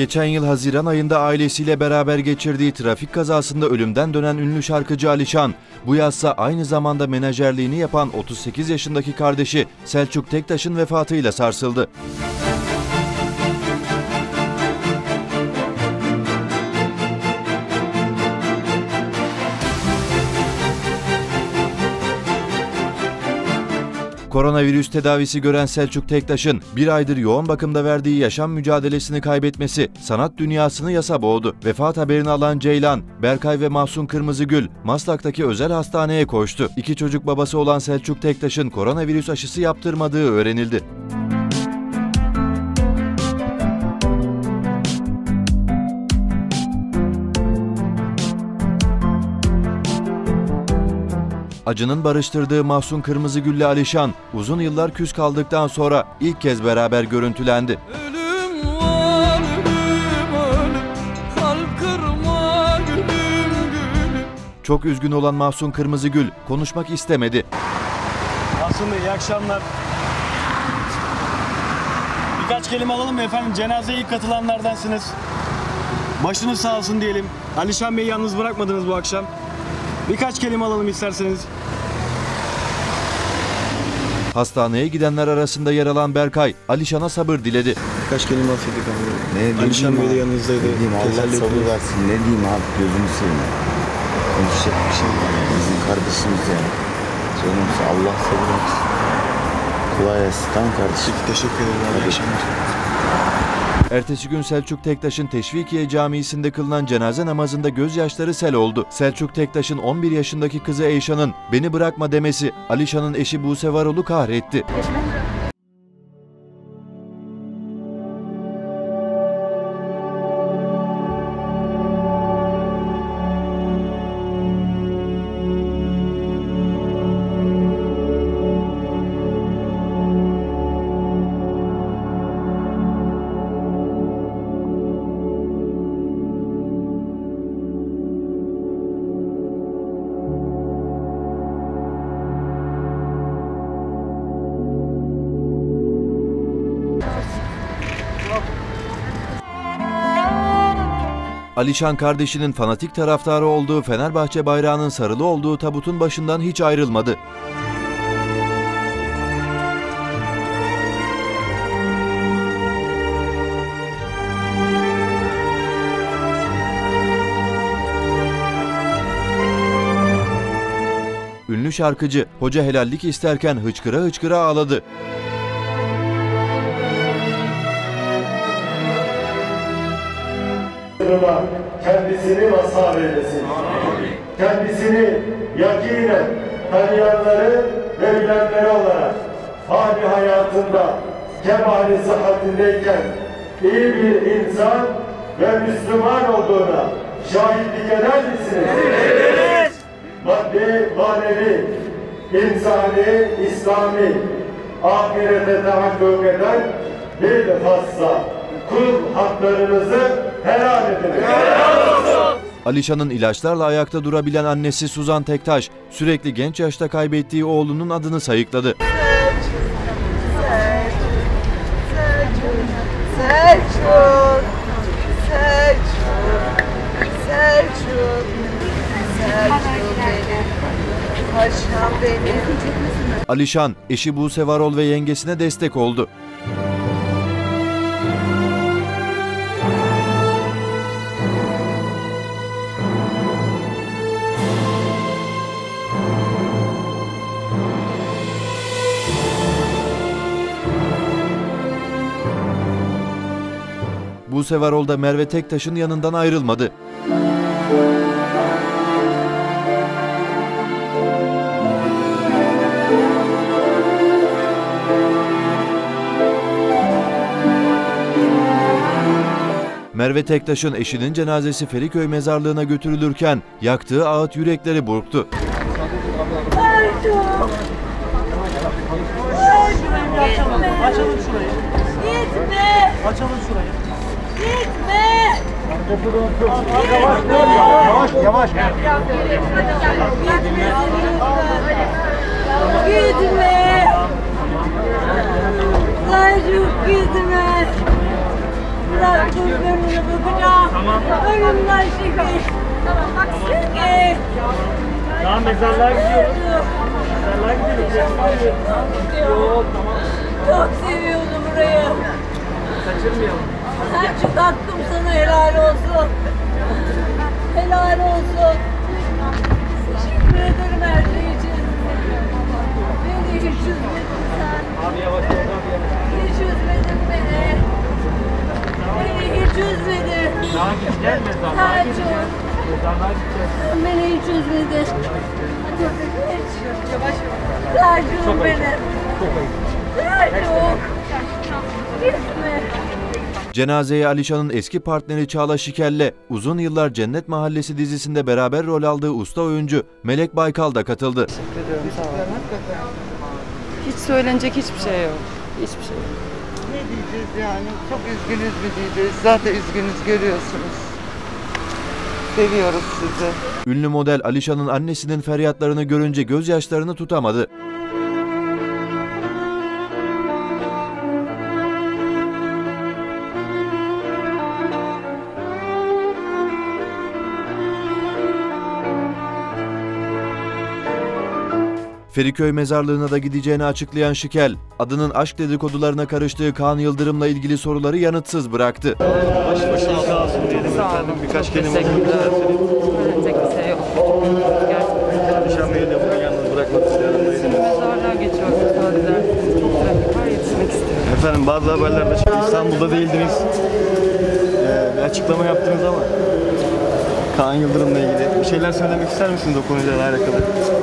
Geçen yıl Haziran ayında ailesiyle beraber geçirdiği trafik kazasında ölümden dönen ünlü şarkıcı Alişan, bu yazsa aynı zamanda menajerliğini yapan 38 yaşındaki kardeşi Selçuk Tektaş'ın vefatıyla sarsıldı. Koronavirüs tedavisi gören Selçuk Tektaş'ın bir aydır yoğun bakımda verdiği yaşam mücadelesini kaybetmesi sanat dünyasını yasa boğdu. Vefat haberini alan Ceylan, Berkay ve Mahsun Kırmızıgül Maslak'taki özel hastaneye koştu. İki çocuk babası olan Selçuk Tektaş'ın koronavirüs aşısı yaptırmadığı öğrenildi. Acının barıştırdığı Mahsun Kırmızıgül'le Alişan uzun yıllar küs kaldıktan sonra ilk kez beraber görüntülendi. Ölüm var, ölüm, kalp kırma, gülüm. Çok üzgün olan Mahsun Kırmızıgül konuşmak istemedi. Mahsun Bey, iyi akşamlar. Birkaç kelime alalım mı efendim? Cenazeye ilk katılanlardansınız. Başınız sağ olsun diyelim. Alişan Bey'i yalnız bırakmadınız bu akşam. Birkaç kelime alalım isterseniz. Hastaneye gidenler arasında yer alan Berkay, Alişan'a sabır diledi. Birkaç kelime atıyorduk abi. Ne Alişan Bey de yanınızdaydı. Ne diyeyim, Allah sabır versin. Ne diyeyim abi, gözünü seveyim. Konuşacak bir şey var. Bizim kardeşimiz yani. Canımız, Allah sabır versin. Kolay gelsin. Tamam kardeşim. Teşekkür ederim. İyi akşamlar. Ertesi gün Selçuk Tektaş'ın Teşvikiye Camisi'nde kılınan cenaze namazında gözyaşları sel oldu. Selçuk Tektaş'ın 11 yaşındaki kızı Eyşan'ın "beni bırakma" demesi Alişan'ın eşi Buse Varol'u kahretti. Alişan kardeşinin fanatik taraftarı olduğu Fenerbahçe bayrağının sarılı olduğu tabutun başından hiç ayrılmadı. Ünlü şarkıcı hoca helallik isterken hıçkıra hıçkıra ağladı. Kendisini mazhar eylesin. Kendisini yakinen tanıyanları ve bilenleri olarak hali hayatında kemali sıhhatindeyken iyi bir insan ve Müslüman olduğuna şahitlik eder misiniz? Evet. Maddi, manevi, insani, İslami, ahirete tahakkuk eden bir fazla kul haklarınızı helal edin. Helal olsun. Alişan'ın ilaçlarla ayakta durabilen annesi Suzan Tektaş sürekli genç yaşta kaybettiği oğlunun adını sayıkladı. Alişan, eşi Buse Varol ve yengesine destek oldu. Buse Varol da Merve Tektaş'ın yanından ayrılmadı. Merve Tektaş'ın eşinin cenazesi Feriköy mezarlığına götürülürken yaktığı ağıt yürekleri burktu. Açalım şurayı. Gitme. Açalım şurayı. Gitme. Yavaş, yavaş. Gitme. Selçuk gitme. bırak gözlerine bakacağım. Ölümden şekil. Şekil. Daha mezarlığa gidiyoruz. Mezarlığa gidiyoruz. Çok seviyordum burayı. Kaçırmayalım. Selçuk hakkım sana helal olsun. Helal olsun. Teşekkür ederim her şey için. Beni hiç üzmedin sen. Abi yavaş yavaş yavaş. Hiç üzmedin beni. Beni hiç üzmedin. Daha gideceğiz mezarlığa. Selçuk. Mezarlığa gideceğiz. Beni hiç üzmedin. Hiç. Selçuk benim. Selçuk. Gitme. Cenazeye Alişan'ın eski partneri Çağla Şikel'le uzun yıllar Cennet Mahallesi dizisinde beraber rol aldığı usta oyuncu Melek Baykal da katıldı. Hiç söylenecek hiçbir şey yok. Hiçbir şey yok. Ne diyeceğiz yani? Çok üzgünüz mü diyeceğiz? Zaten üzgünüz görüyorsunuz. Seviyoruz sizi. Ünlü model Alişan'ın annesinin feryatlarını görünce gözyaşlarını tutamadı. Feriköy mezarlığına da gideceğini açıklayan Şikel, adının aşk dedikodularına karıştığı Kaan Yıldırım'la ilgili soruları yanıtsız bıraktı. Başınız sağ olsun diyelim efendim. Birkaç kelime alalım. Söylenecek bir şey yok. Gerçekten. Alişan Bey'i de bugün yalnız bırakmak istiyorum. Mezarlığa geçiyoruz sadece. Çok trafik var, yetişmek istiyorum. Efendim bazı haberlerde çıktı. İstanbul'da değildiniz. Bir açıklama yaptınız ama Kaan Yıldırım'la ilgili bir şeyler söylemek ister misiniz o konuyla alakalı?